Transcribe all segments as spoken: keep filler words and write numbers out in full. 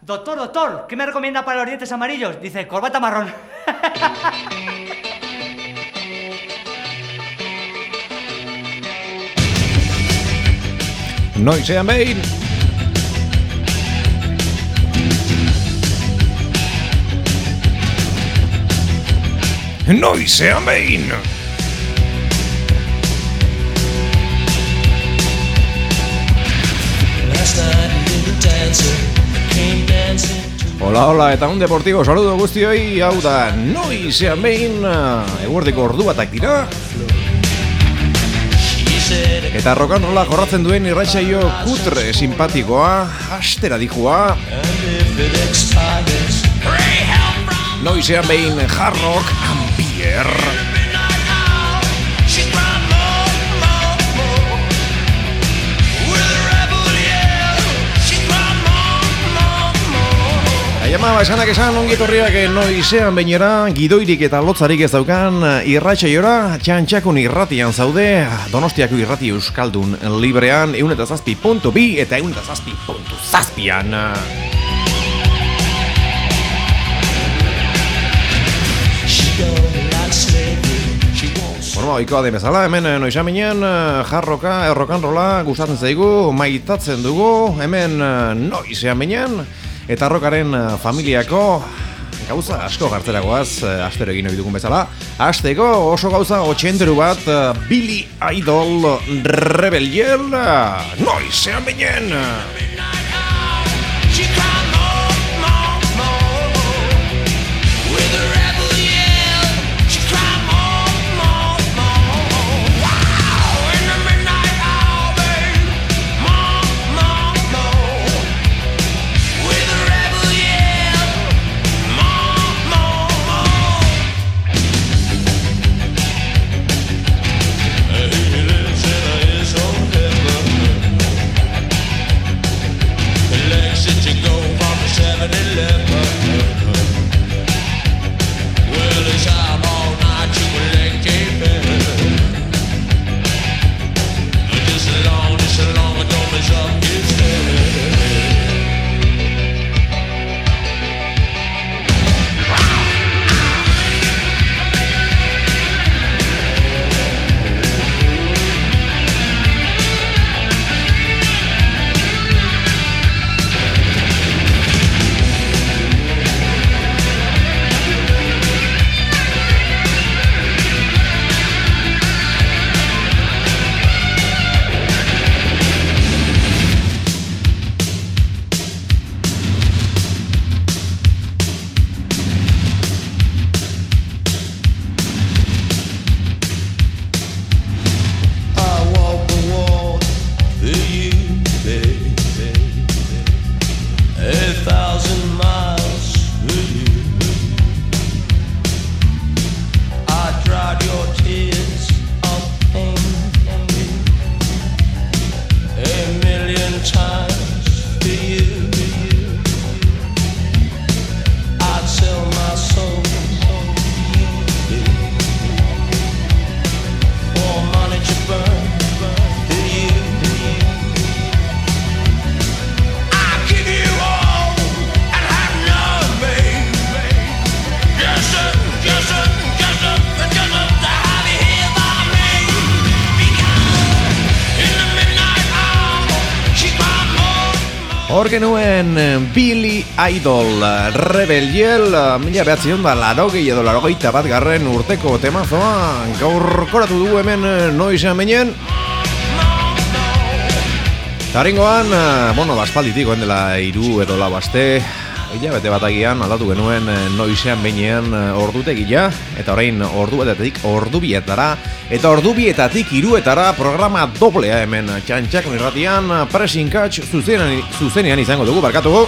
Doctor, doctor, ¿qué me recomienda para los dientes amarillos? Dice, corbata marrón. Noise and Main. Noise and Main. Hola, hola, eta un deportivo saludo guztioi, hau da Noise and Main, eguerdiko ordu batak dira. Eta rockanola jorratzen duen irratsaio kutre simpatikoa, astera dihua. Noise and Main, hard rock and beer. Aiama, esanak esan ongietorriak noizean bainera, gidoirik eta lotzarik ez daukan irratsaiora, txantxakun irratian zaude, Donostiako irrati euskaldun librean, ehun eta zazpi puntu bi eta ehun eta zazpi puntu zazpian. Bueno, ikoa den bezala, hemen noizean bainean, jarroka, errokanrola, gustatzen zaigu, maitatzen dugu, hemen noizean bainean, eta rockaren familiako gauza asko gartzeragoaz, astero egin ohi dugun bezala. Hasteko oso gauza otxenteru bat, Billy Idol Rebel Yell, noizean binen! Hor genuen Billy Idol Rebel Yell, mila behatzion da larogei edo larogeita bat garren urteko temazoa, gaur koratu dugu hemen noizean benen. Taringoan, bueno, baspalditik oen dela iru edo lau aste, hilabete bat agian aldatu genuen noizean behinean ordutegia, eta orain orduetatik ordubietara, eta ordubietatik iruetara programa doblea hemen txantxakon irratian, pressing catch zuzenean, zuzenean izango dugu, barkatugu.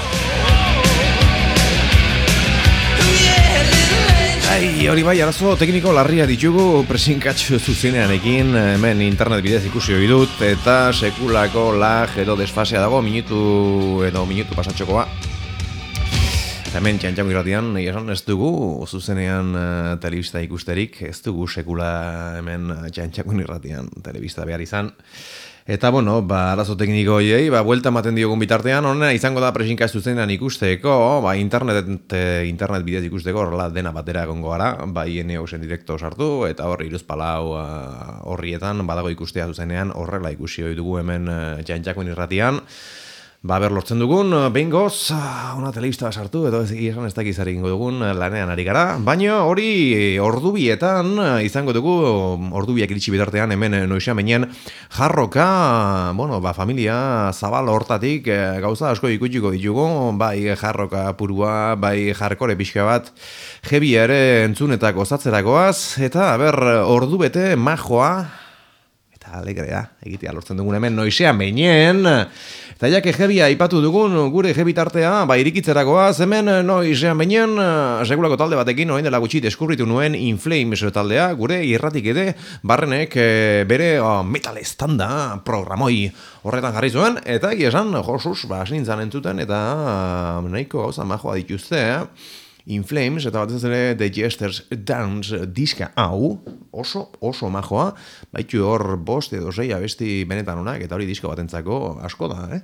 Ai, hori bai, arazo tekniko larria ditugu pressing catch zuzeneanekin, hemen internet bidez ikusi hori dut, eta sekulako lag edo desfasea dago, minutu edo minutu pasatxokoa. Hemen txantxako irratian, esan ez dugu zuzenean uh, telebista ikusterik, ez dugu sekula hemen txantxako irratian telebista behar izan. Eta, bueno, ba, arazo tekniko hoiei, ba, buelta ematen diogun bitartean, honena izango da presinka ez zuzenean ikusteko, ba, internet, internet bidez ikusteko, horrela dena batera egongo gara, ba, I N Eusen direkto sartu, eta horri iruzpalau horrietan, badago ikustea zuzenean, horrela ikusi hoi dugu hemen jantxakoen irratian. Ba, ber lortzen dugun, behin goz, ona telebista sartu, edo ez esan ez dakiz ari ingo dugun lanean ari gara, baina hori ordubietan izango dugu, ordubiak iritsi bitartean hemen noixa menean, jarroka, bueno, ba, familia zabal hortatik gauza asko ikutsiko ditugu, bai jarroka purua, bai jarkore pixka bat, jebi ere entzunetako osatzerakoaz, eta ber ordu bete majoa, eta alegrea, egitea lortzen dugun hemen noixea meinen, eta jake jebia aipatu dugun gure jebitartea, ba irikitzerakoaz, hemen noizean meinen, sekulako talde batekin, orain dela gutxi deskurritu nuen In Flames taldea, gure irratik ere, barrenek bere oh, metal estanda programoi horretan jarri zuen, eta egia esan, josuz, ba, asintzan entzuten, eta nahiko gauza majoa dituzte, eh? In Flames, eta batez ere The Jester's Dance diska hau, oso, oso majoa, baitu hor bost edo sei abesti benetan onak, eta hori disko batentzako asko da, eh?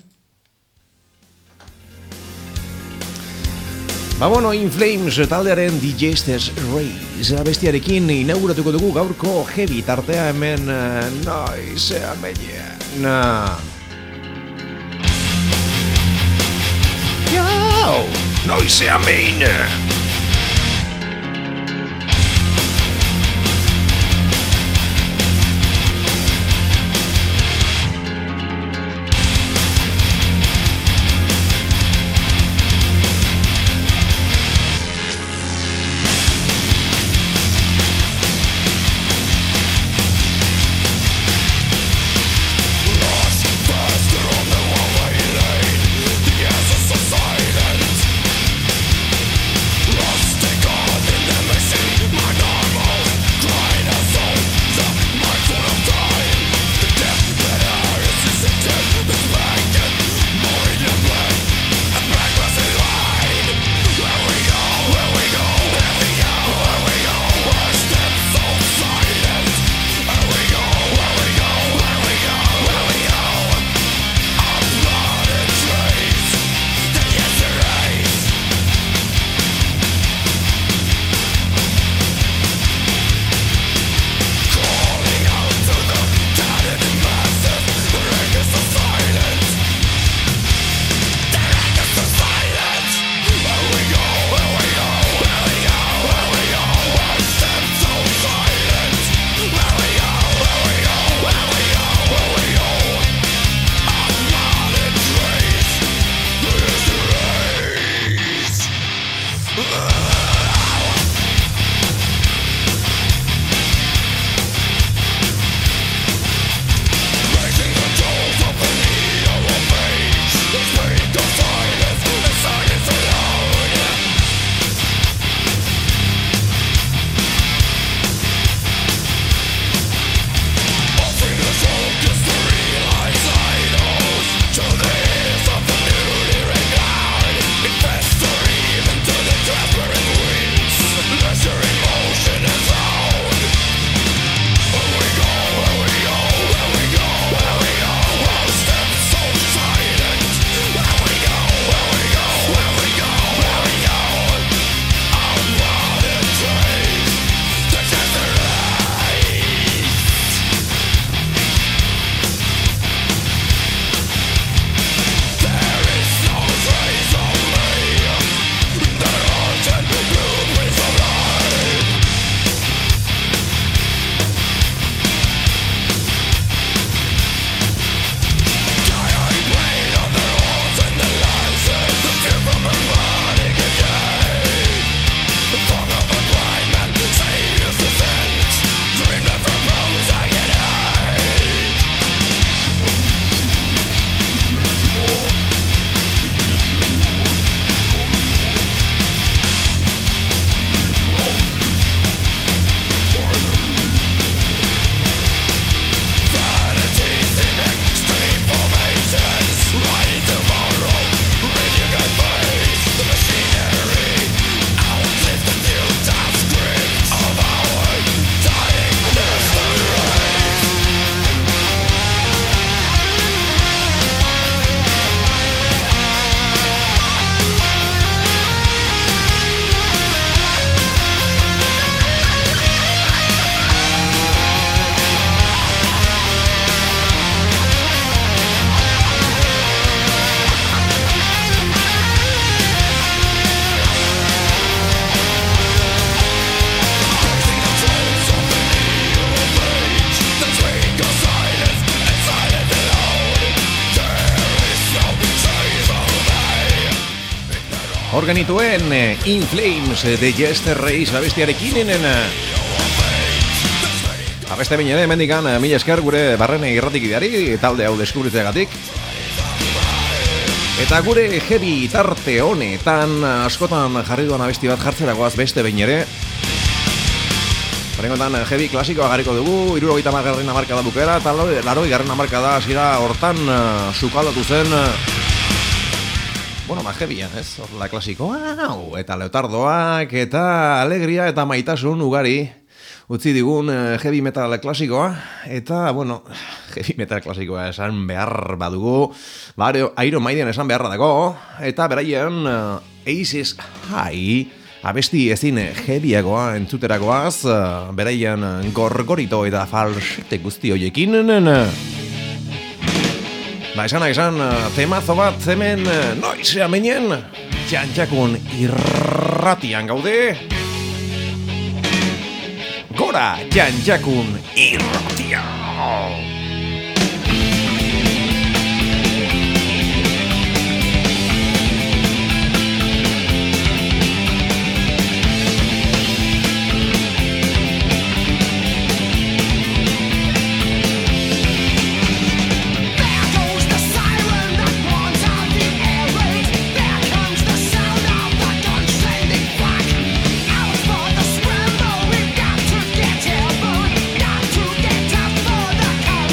Ba, bueno, In Flames taldearen The Jester's Race abestiarekin inauguratuko dugu gaurko heavy tartea hemen noizea meien. Yo! Noizea meien! Organituen In Flames de Jester Reis abestiarekin abeste bine ere, mendikan mila esker gure barrene irratik ideari talde hau deskubritzeagatik. Eta gure heavy tarte honetan askotan jarri duan abesti bat jartzeragoaz beste behin ere. Horrengotan heavy klasikoa garriko dugu, hirurogeita hamargarren hamarkada bukera, eta laurogei garren hamarkada hasiera hortan uh, sukaldatu zen, uh, bueno, ma heavya, ez? La klasikoa, eta leotardoak, eta alegria eta maitasun ugari utzi digun uh, heavy metal klasikoa, eta, bueno, heavy metal klasikoa esan behar badugu, bare, Iron Maiden esan beharra dago, eta beraien uh, Aces High, abesti ezin heavyagoa entzuteragoaz, uh, beraien gorgorito eta falsete guzti hoiekin. Ba, esanak esan, temazo bat hemen noizea menen, txantxakun irratian gaude. Gora, txantxakun irratian! Got to get up, but not to get up for the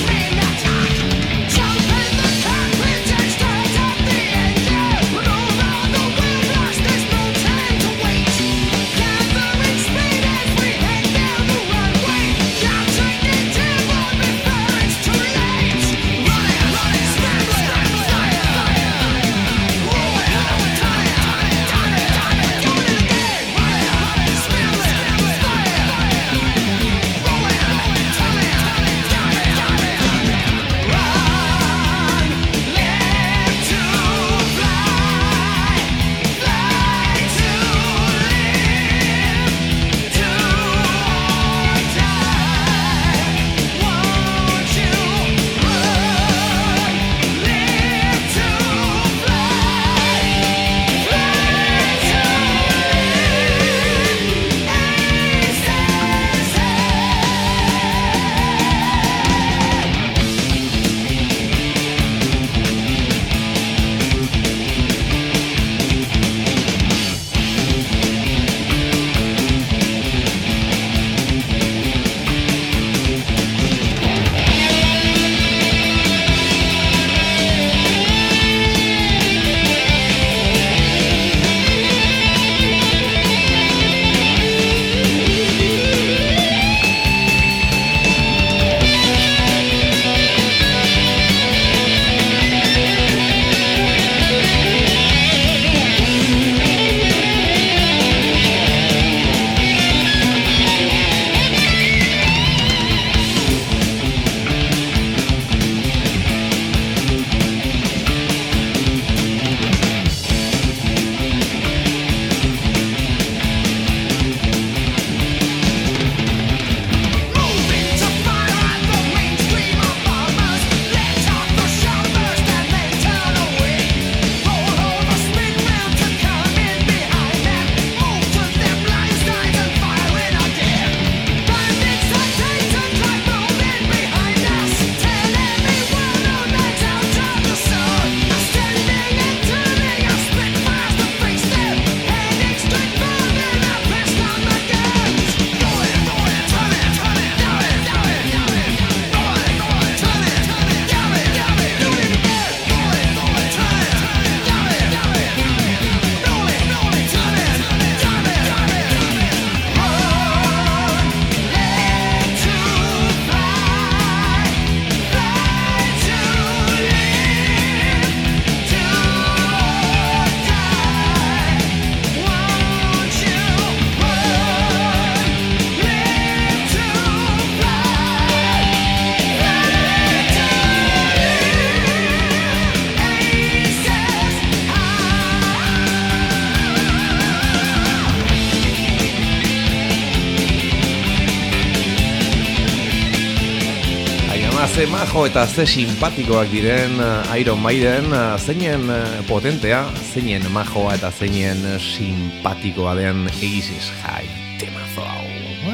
ze majo eta ze simpatikoak diren Iron Maiden, zeinen potentea, zeinen majoa eta zeinen simpatikoa den Aces High temazo hau.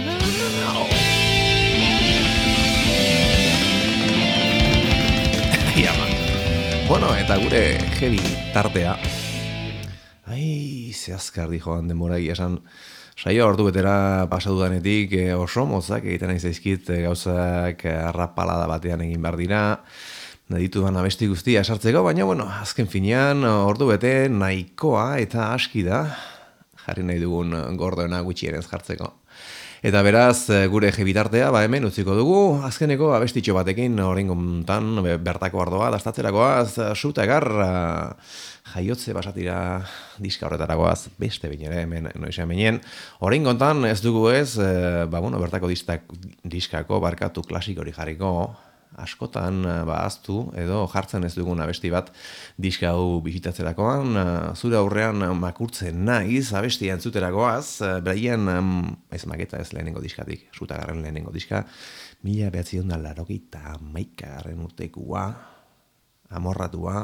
Ja, man. Bueno, eta gure heavy tartea. Ai, ze azkar dijoan denbora esan. Saio ordu betera pasadudanetik eh, oso mozak egiten nahi zaizkit eh, gauzak arrapalada batean egin behar dira. Ditudan abesti guztia esartzeko, baina bueno, azken finean ordu bete nahikoa eta aski da. Jarri nahi dugun gordoena gutxienez jartzeko. Eta beraz, gure jebitartea, ba hemen utziko dugu, azkeneko abestitxo batekin horrengontan bertako ardoa, dastatzerakoaz, suta egarra, jaiotze basatira diska horretarakoaz, beste bain ere hemen noiz hemenien. Horrengontan ez dugu ez, ba bueno, bertako distak, diskako barkatu klasikori jarriko, askotan ba aztu edo jartzen ez dugun abesti bat diska hau bisitatzerakoan, zure aurrean makurtzen naiz abestia entzuterakoaz, beraien ez maketa ez lehenengo diskatik, sutagarren lehenengo diska, mila behatziehun eta laurogeita hamaikagarren urtekoa, amorratua.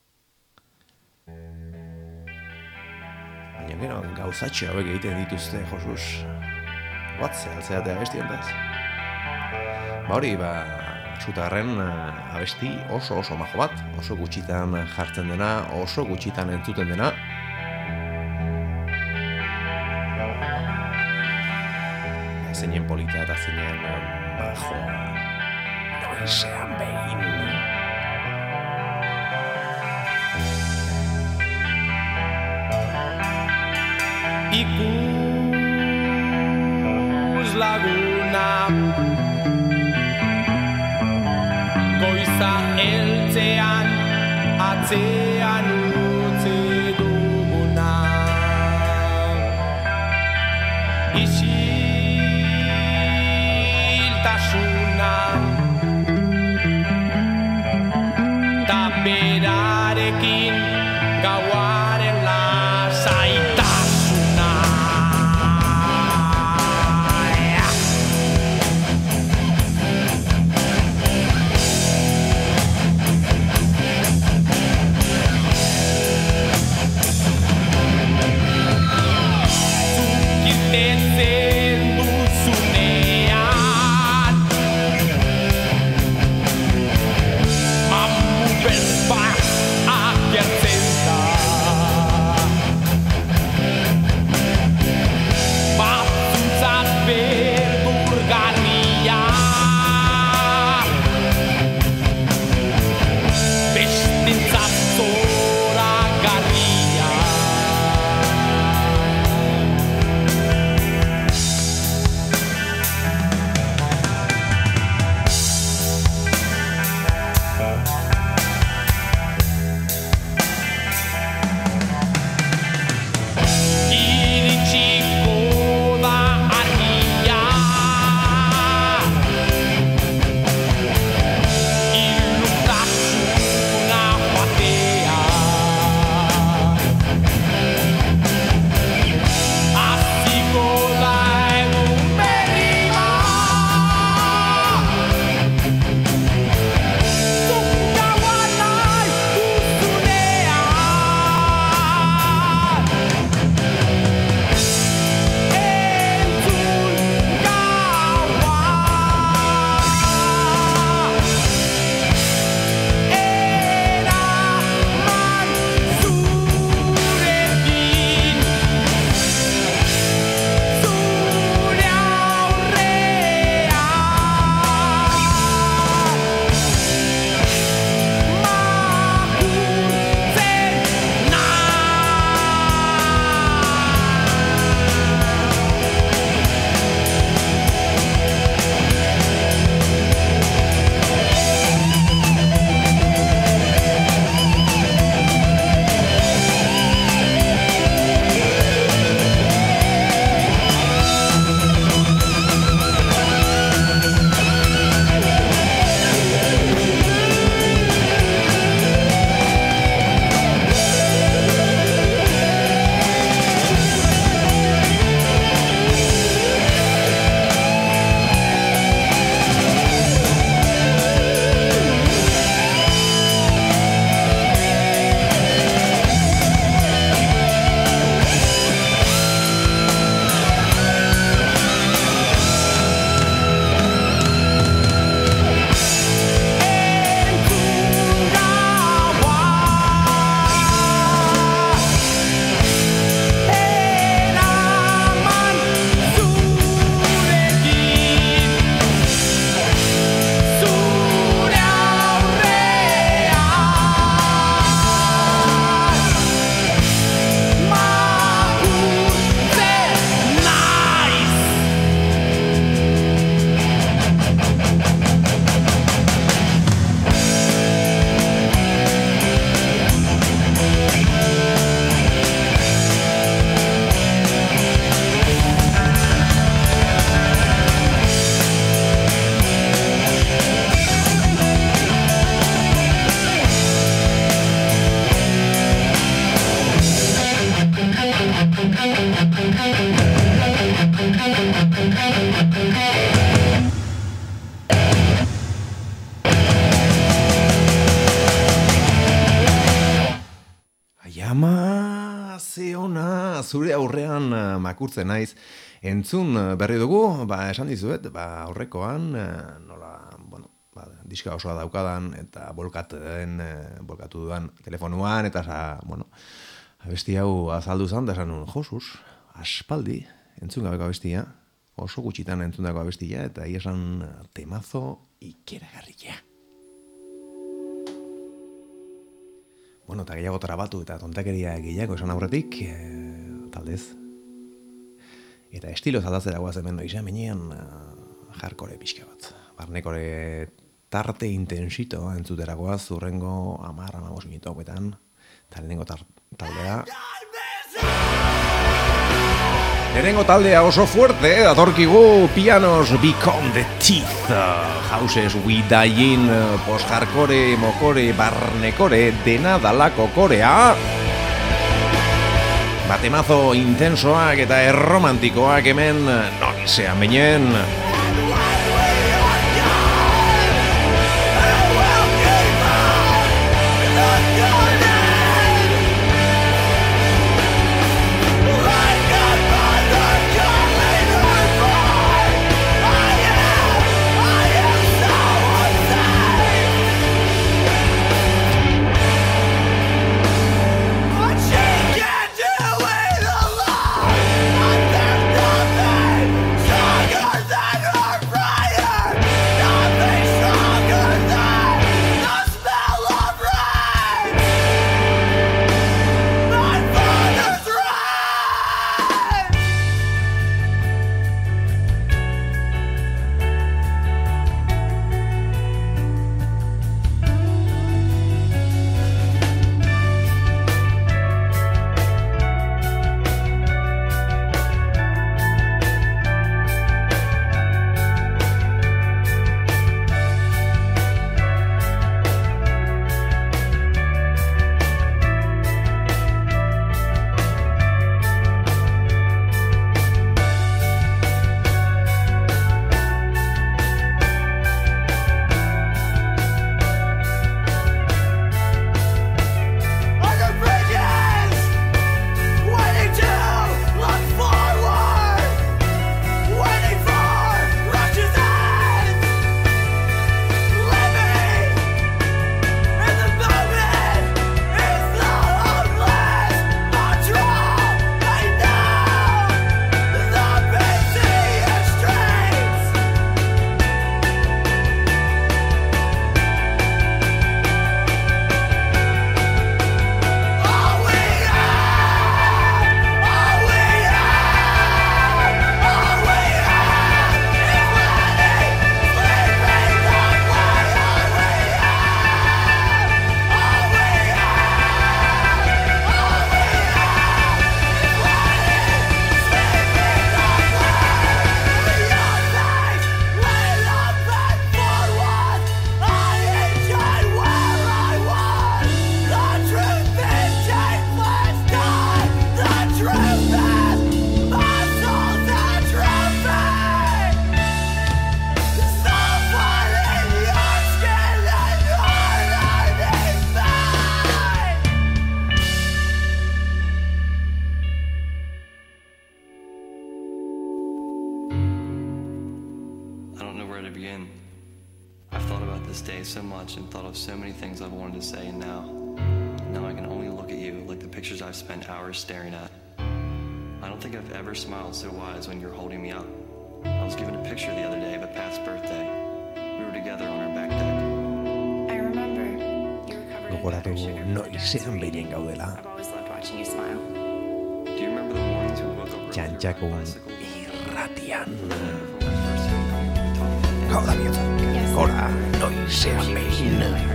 Baina gero gauzatxo hauek egiten dituzte, Josus, batze altzeatea abesti hontaz. Ba hori, ba, Sutarren abesti oso oso majo bat, oso gutxitan jartzen dena, oso gutxitan entzuten dena. Zeinen polita eta zeinen majoa, noizean behin. Ikus laguna goiza eltzean, atzean utzi duguna. Isiltasuna ta berarekin gauaren lasaitasuna. Zukirteze Ai ama, ze ona, zure aurrean uh, makurtzen naiz. Entzun uh, berri dugu, ba, esan dizuet, ba, aurrekoan, uh, nola, bueno, ba, diska osoa daukadan, eta bolkaten, uh, bolkatu dudan telefonuan, eta, sa, bueno, abesti hau azaldu zan, da esan nun, Josuz, aspaldi, entzun gabeko abestia, oso gutxitan entzundako abestia, eta ia esan temazo ikeragarria. Bueno, eta gehiago trabatu eta tontakeria gehiago esan aurretik, e, taldez. Eta estilo zaldatzera guaz hemen noiz menean jarkore pixka bat. Barnekore tarte intensito entzutera guaz, urrengo amar, amabos minutu hauetan, eta lehenengo taldea. Lehenengo taldea oso fuerte, datorkigu pianos Become the Teeth, houses we dying, post-hardcore, mokore, barnekore, dena dalako korea. Batemazo intensoak eta erromantikoak hemen noizean beinen. Staring at. I don't think I've ever smiled so wide as when you're holding me up. I was given a picture the other day of a past birthday. We were together on our back deck. I remember you were covered in Gogoratu powdered sugar. noizean behin gaudela. I've always loved watching you smile. Do you remember the mornings we woke up early on Txantxakun our bicycles? irratian. Before my first homecoming, we talked about dancing. Gau da bihotza, Yes. gora noizean She appreciated behin. my hard work.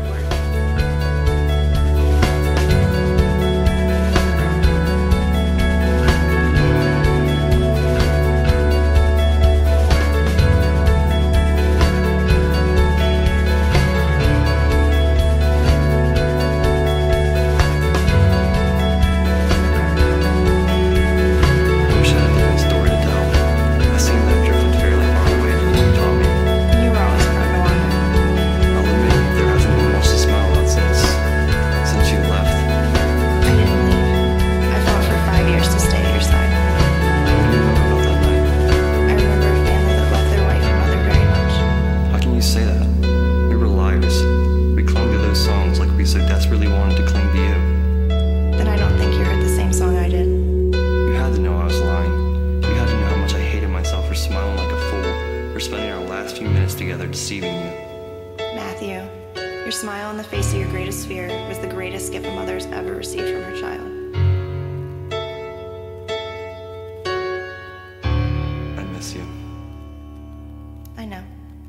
I'll admit, there hasn't been much deceiving you. Matthew, your smile on the face of your greatest fear was the greatest gift a mother has ever received from her child. I miss you. I know.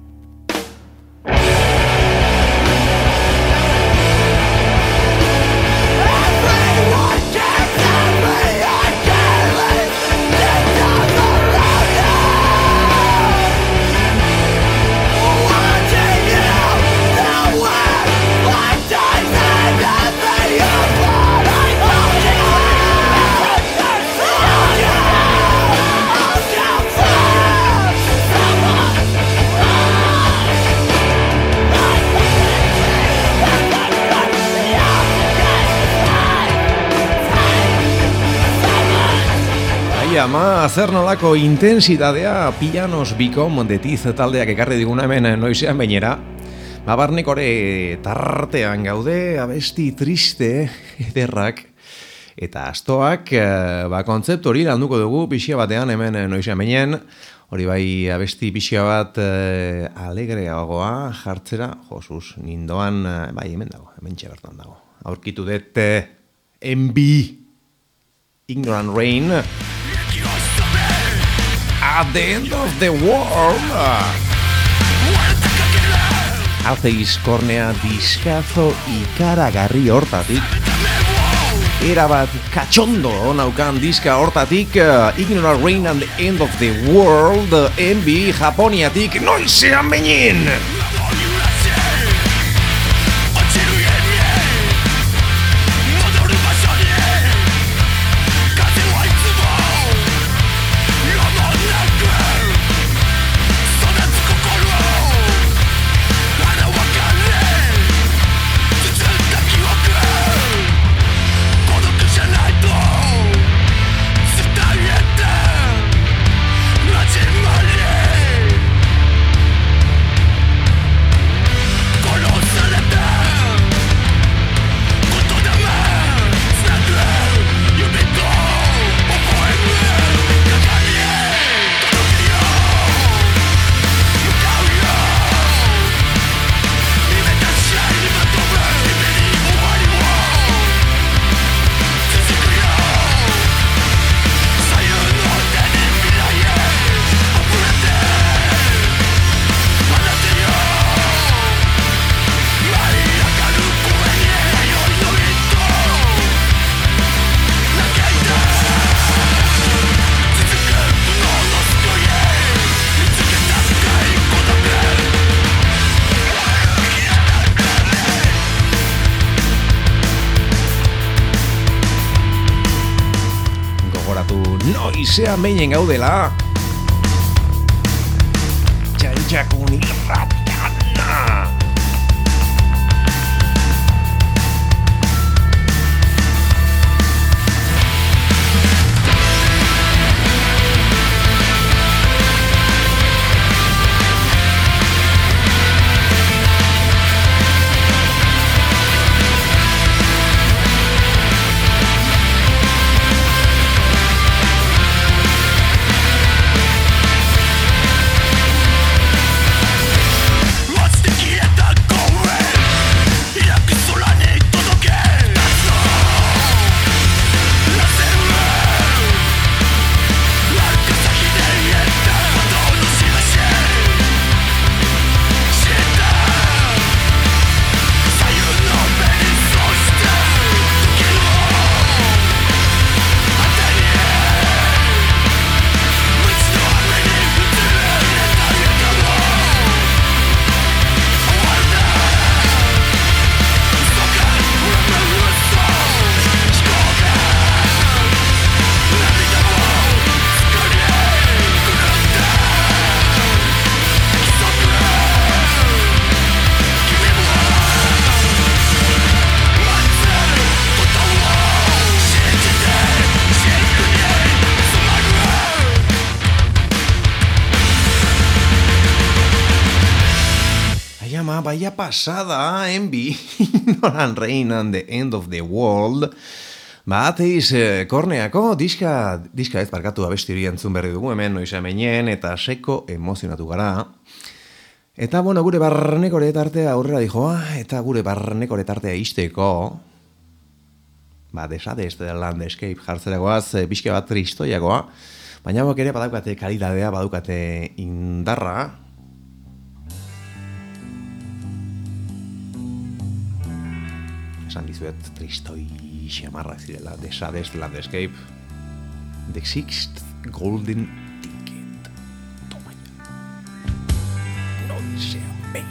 Ama, zer nolako intensitatea Pianos Become the Teeth taldeak ekarri diguna hemen noizean bainera. Ba, barnek ore tartean gaude, abesti triste ederrak eta astoak, ba, kontzeptu hori landuko dugu pixia batean hemen noizean bainen. Hori bai, abesti pixia bat eh, alegreagoa jartzera, josuz, nindoan, bai, hemen dago, hemen bertan dago. Aurkitu dut eh, M B Ignorant Rain At the End of the World. Alceiz Kornea diskazo ikaragarri hortatik, erabat katxondo onaukan diska hortatik, uh, Ignorant Rain and the End of the World, M B Japoniatik noizean behin. Noizean behin gaudela Txantxakun irratiana. Vaya pasada, M B Ignorant Rain and the End of the World. Ba, ateiz, eh, Korneako diska, diska ez barkatu abesti hori entzun berri dugu hemen noiza meinen, eta seko emozionatu gara. Eta, bueno, gure barnekore tartea aurrera dijoa, eta gure barnekore tartea izteko, ba, desade ez da landscape jartzeragoaz, e, pixke bat tristoiagoa, baina bok ere badaukate kalidadea, badukate indarra. Esan dizuet tristoi xamarrak zirela, desade ez da landscape, the sixth golden ticket. Toma ya. No sea behin.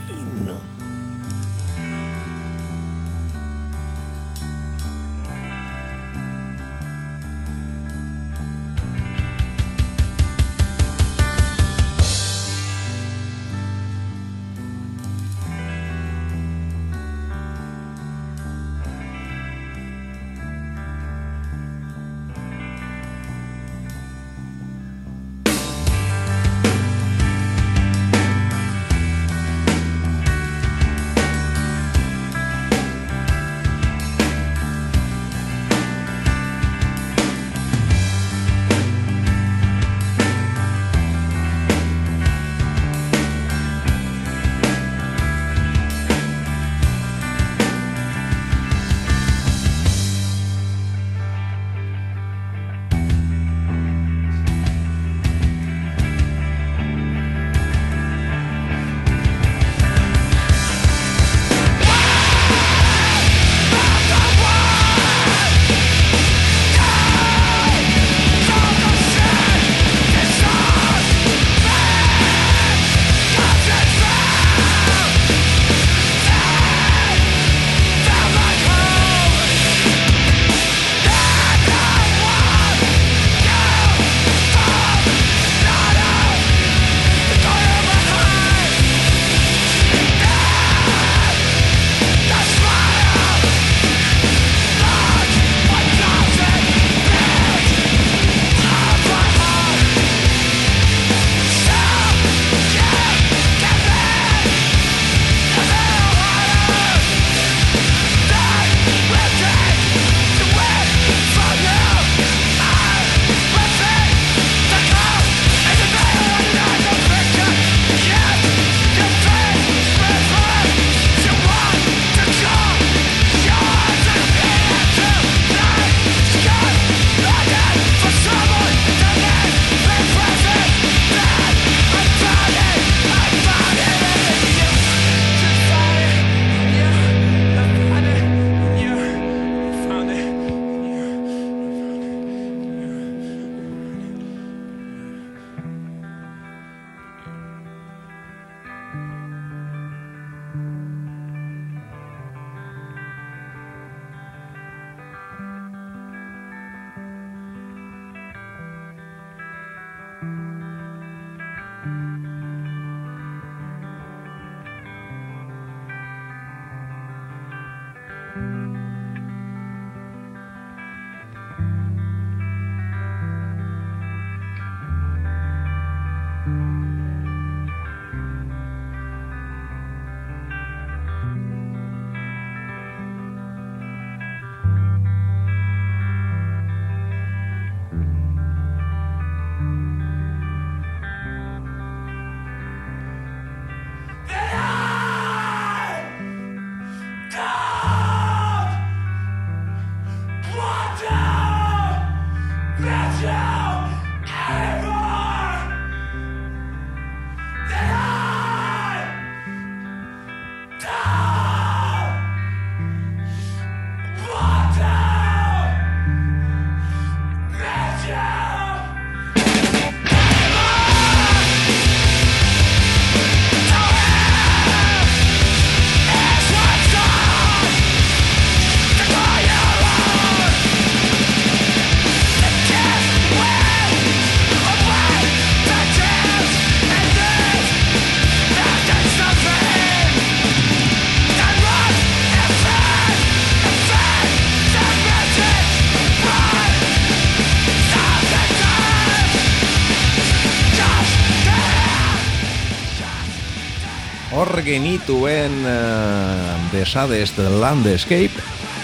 Hor genituen uh, Desades the Landscape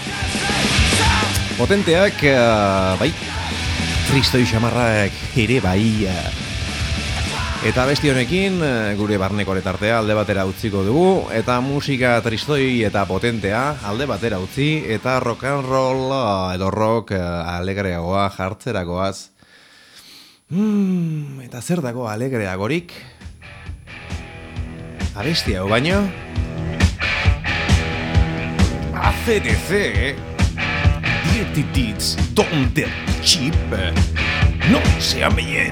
potenteak, uh, bai, tristoi xamarrak ere bai, uh, Eta besti honekin gure barneko letartea alde batera utziko dugu, eta musika tristoi eta potentea alde batera utzi, eta rock and roll edo rock alegreagoa jartzeragoaz. Hmm, eta zer dago alegreagorik? Abesti hau baino? A C D C, Dirty Deeds, Don't Dead Cheap, no sea bien.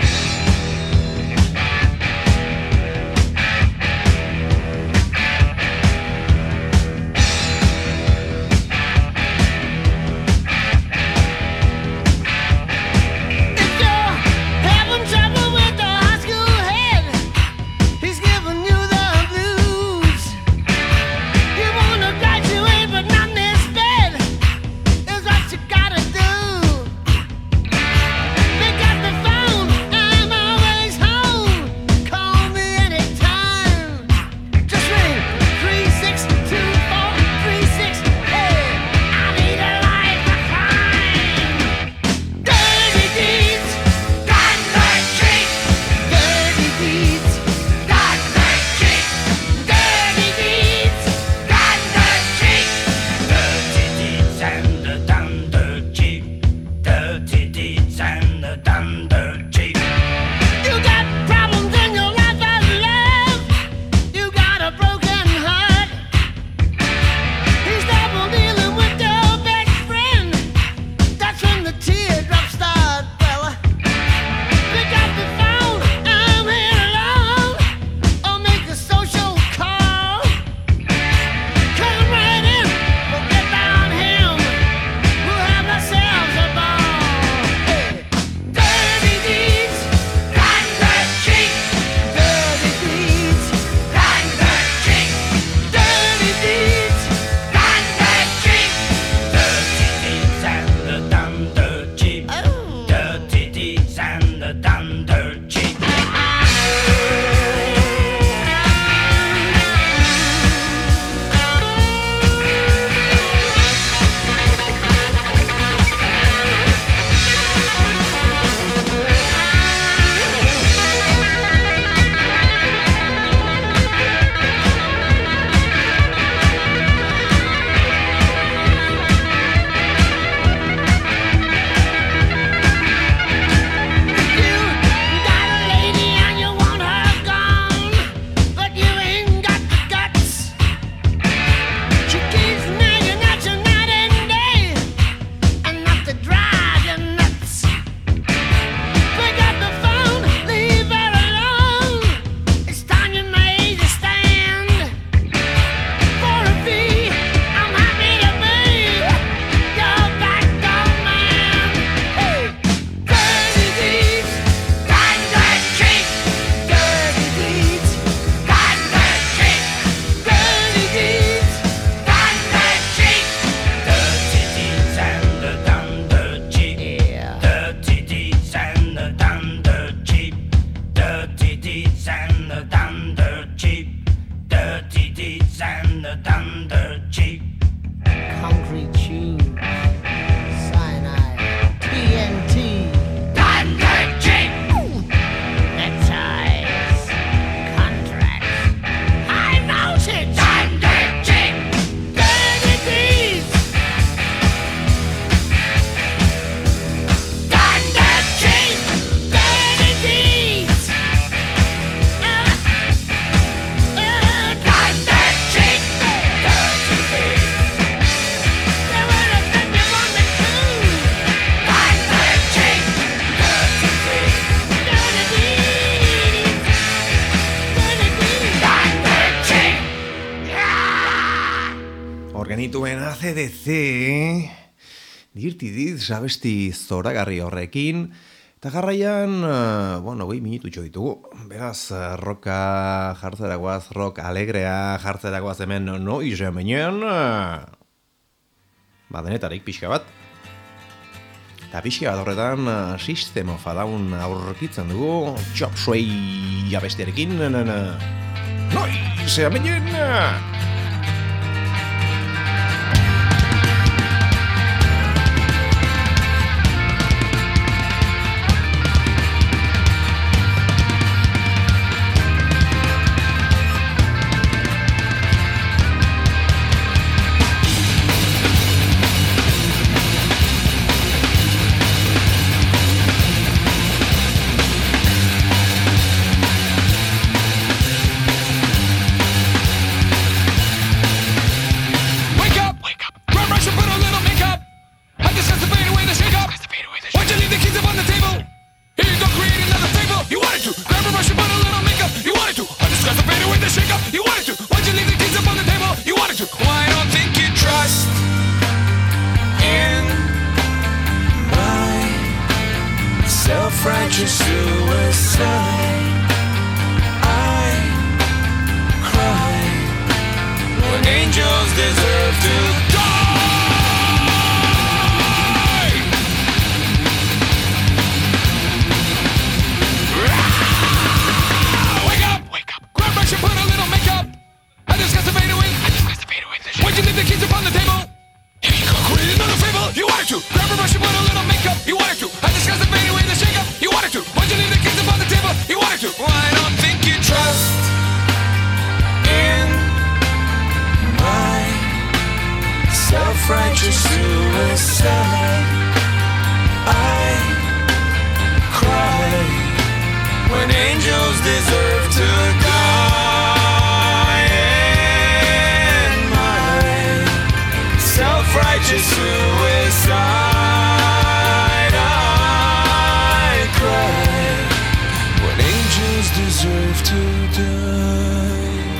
Genituen A C D C, Dirty Deeds abesti zoragarri horrekin, eta jarraian, uh, bueno, goi minututxo ditugu, beraz, roka jartzeragoaz, rock alegrea jartzeragoaz hemen noiz hemenean, uh, ba, denetarik pixka bat, eta pixka bat horretan uh, System of a Down aurkitzen dugu, Chop Suey abestiarekin, noiz hemenean! self-righteous suicide. I cry when angels deserve to die. Wake up! Wake up! Grab brush and put a little makeup. I discuss the fade away. I discuss the fade away. Why'd you leave the keys upon the table? Here you go. Create another fable. You wanted to. Grab a brush and put a little makeup. You wanted to. I discuss the fade away, the shake up. You wanted to. Why'd you leave the keys upon the table? You wanted to. Well, I don't think you trust in my self-righteous suicide. I cry when angels deserve to die. In my self-righteous suicide, I cry when angels deserve to die.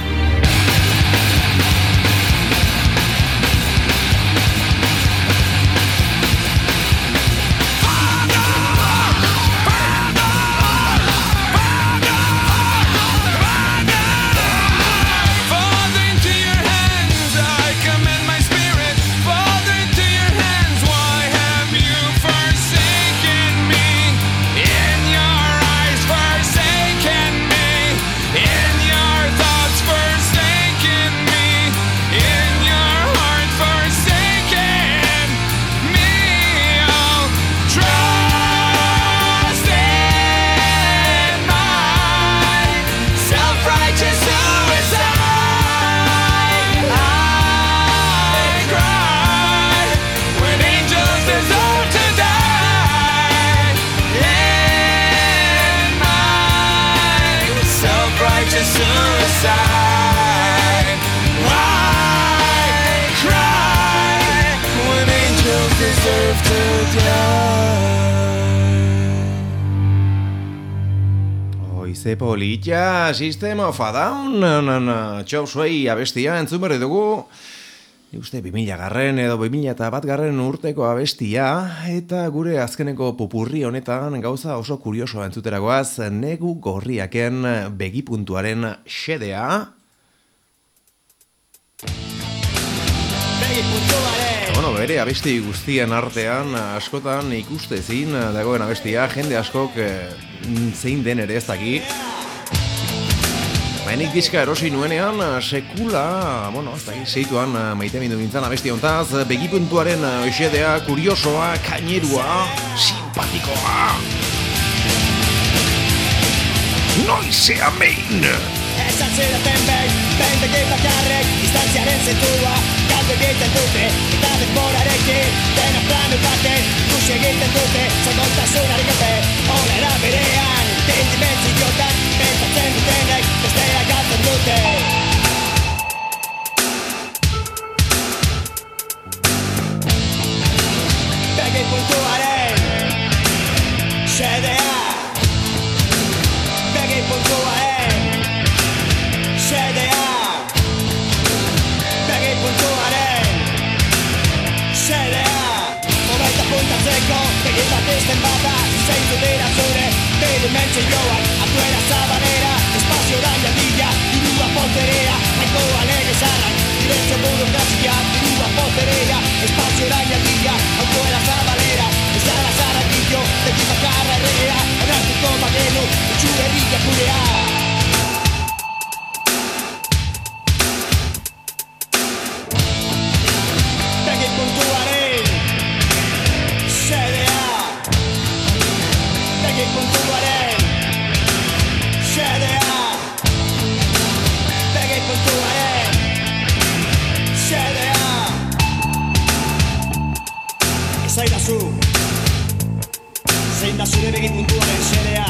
Suicide. Why cry when angels deserve to die? Oize polita, System of a Down, Chop Suey abestia entzun berri dugu. Nik uste bi mila garren edo bi mila bat garren urteko abestia, eta gure azkeneko pupurri honetan gauza oso kuriosoa entzuteragoaz, Negu Gorriaken begipuntuaren xedea. Begipuntuaren! Bueno, bere abesti guztien artean askotan ikustezin dagoen abestia, jende askok zein den ere ez daki. Bainik diska erosi nuenean, sekula, bueno, ez dakit, zeituan maite mindu gintzan abesti hontaz, begipuntuaren xedea, kuriosoa, kainerua, simpatikoa. Noizea mein! Ez atzeraten behin, behin begit bakarrek, distantziaren zentua, galdu egiten dute, eta denborarekin, dena planu baten, ikusi egiten dute, zagontasunari gabe, onera berean, den dimenziotan, bentatzen dutenek, bestea galtzen dute. Begipuntuaren xedea, begipuntuaren xedea, begipuntuaren xedea. Momenta puntatzeko, begi bat izten bada, zeintu dira zure, bidimentsioan, altuera zabalera, espazioa jandila, dirua poterea, maikoa lege zaran, direzio burokrazia, dirua poterea, espazioa jandila, altuera zabalera, izara zarantillo, begi bakarra errea, onartuko bagenu, itxure herria gurea. Begipuntuaren xedea, begipuntuaren xedea, begipuntuaren xedea. Esaidazu, zein da zure begipuntuaren xedea.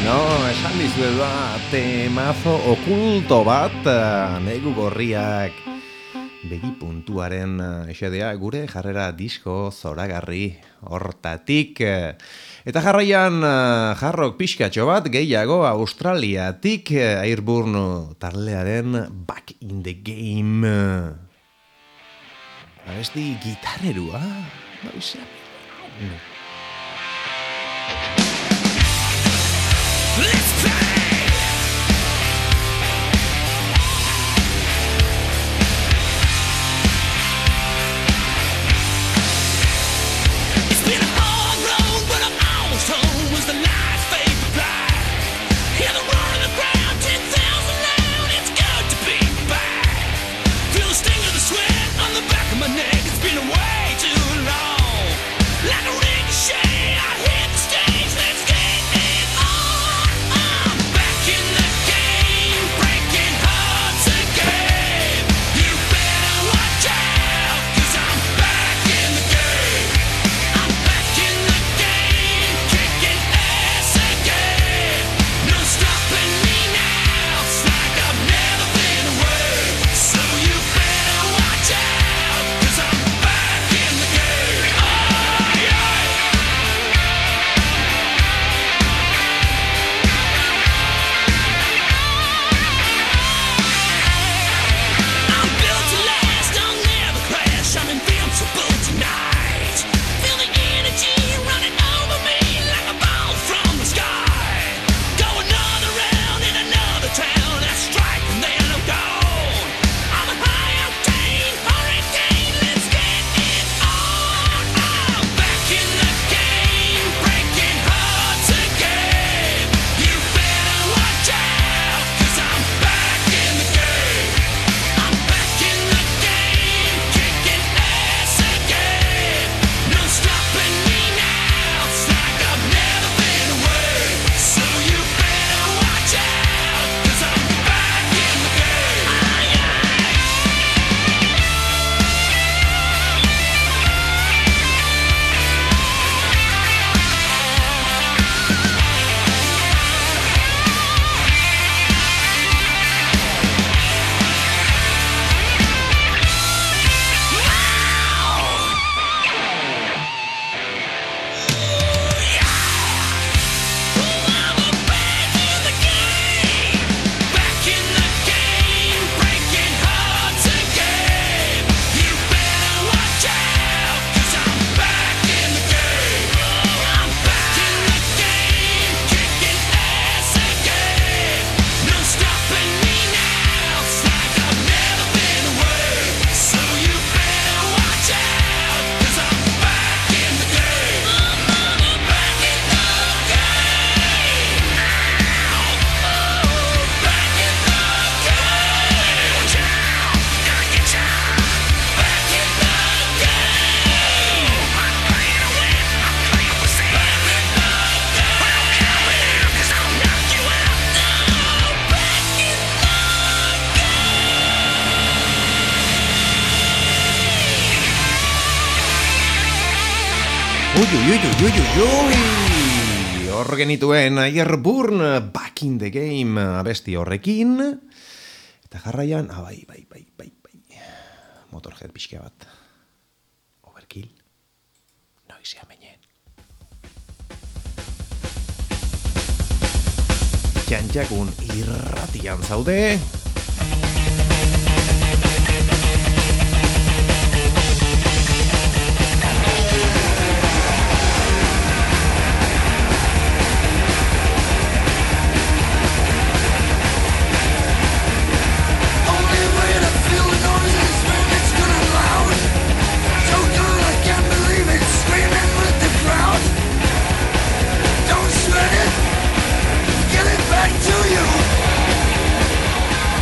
No, esan dizuet da, temazo okulto bat, negu gorriak begi puntuaren esedea gure jarrera disko zoragarri hortatik. Eta jarraian jarrok pixkatxo bat gehiago Australiatik Airburn taldearen Back in the Game. Abesti gitarrerua, noizea. Let's play! It's been a hard road, but I'm almost home. Was the life fade to black? Hear the roar of the ground, ten thousand loud. It's good to be back. Feel the sting of the sweat on the back of my neck. It's been way too long. Like a ricochet, I hit the stage. Let's get it on. I'm back in the game, breaking hearts again. You better watch out, 'cause I'm back in the game. I'm back in the game, kicking ass again. No stopping me now, it's like I've never been away. So you better watch out, 'cause I'm back in the game. Oh yeah. I'm built to last, I'll never crash. I'm invincible tonight. Feel the energy running over me like a ball from the sky. Go another round in another town. I strike and then I'm gone. I'm a high octane hurricane. Let's get it on. I'm back in the game, breaking hearts again. You better watch out, 'cause I'm back in the game. I'm back in the game, kicking ass again. No stopping me now, it's like I've never been away. So you better watch out, 'cause I'm back in the game. Aye, aye. Back in the game, breaking hearts again. You better watch out, 'cause I'm back in the game. I'm back in the game, kicking ass again. No stopping me now, it's like I've never been away. So you better watch out, 'cause I'm back in the game. I'm back in the game. Back in the game. Watch out, gotta get ya. Back in the game. I'm playing to win, I'm playing for sale. Back in the game. Well, come here, 'cause I'll knock you out. No, back in the Ui, ui, ui, ui, ui, ui. Hor genituen Airburn Back in the Game abesti horrekin. Eta jarraian, ah, bai, bai, bai, bai, bai. Motorhead pixka bat. Overkill. Noizea meinen. Txantxakun irratian zaude. Only way to feel the noise is when it's good and loud. So good I can't believe it, screaming with the crowd. Don't sweat it, get it back to you.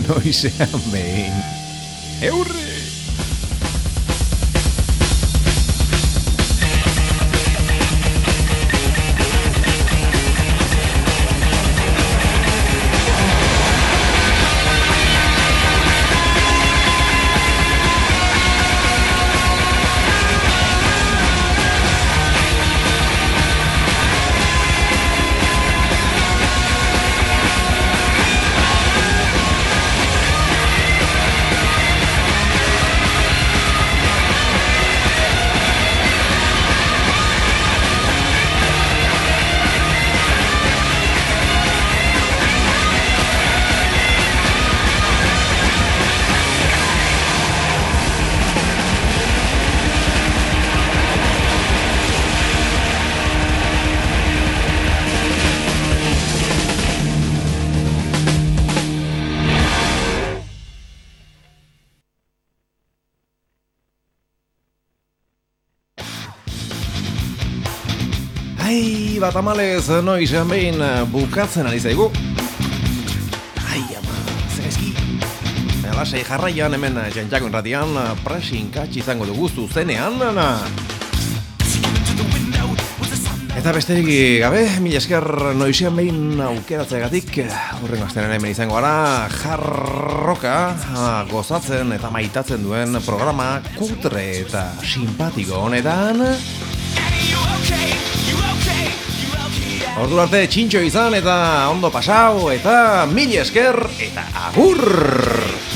noizean behin. Eurri! Ai, bat amalez, noizean behin bukatzen ari zaigu. Ai, ama, zerezki. Lasei jarraian hemen Txantxako irratian pressing catch izango dugu zuzenean. Eta besterik gabe, mila esker noizean behin aukeratzegatik. Hurrengo astean hemen izango gara jarroka gozatzen eta maitatzen duen programa kutre eta simpatiko honetan. Ordu arte txintxo izan eta ondo pasau eta mila esker eta agur!